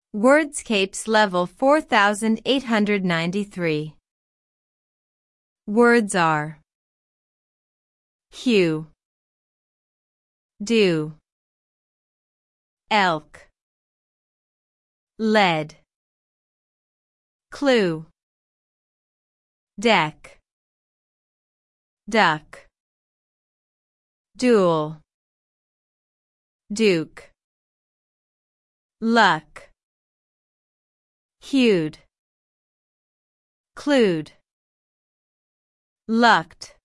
Wordscapes level 4893. Words are hue, do, elk, lead, clue, deck, duck, duel, duke, luck, hued, clued, lucked.